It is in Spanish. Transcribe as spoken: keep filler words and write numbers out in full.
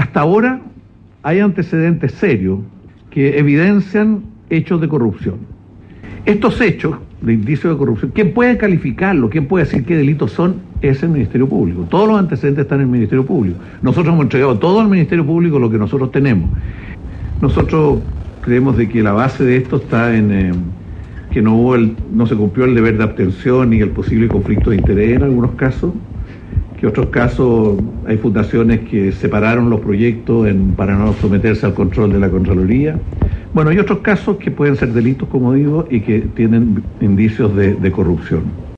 hasta ahora hay antecedentes serios que evidencian hechos de corrupción. Estos hechos de indicios de corrupción, ¿quién puede calificarlo? ¿Quién puede decir qué delitos son? Es el Ministerio Público. Todos los antecedentes están en el Ministerio Público. Nosotros hemos entregado todo al Ministerio Público lo que nosotros tenemos. Nosotros creemos de que la base de esto está en eh, que no hubo el, no se cumplió el deber de abstención ni el posible conflicto de interés en algunos casos, que en otros casos hay fundaciones que separaron los proyectos en, para no someterse al control de la Contraloría. Bueno, hay otros casos que pueden ser delitos, como digo, y que tienen indicios de, de corrupción.